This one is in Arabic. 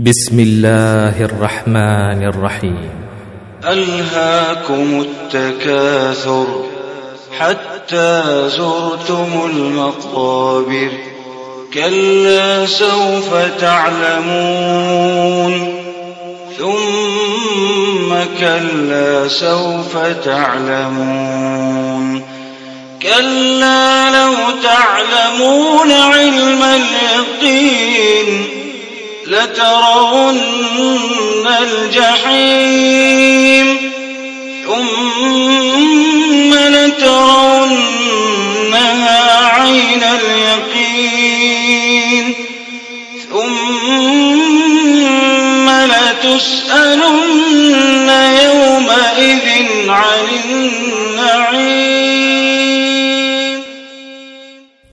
بسم الله الرحمن الرحيم. ألهاكم التكاثر حتى زرتم المقابر كلا سوف تعلمون ثم كلا سوف تعلمون كلا لو تعلمون علم اليقين لترون الجحيم ثم لترونها عين اليقين ثم لتسألن يومئذ عن النعيم.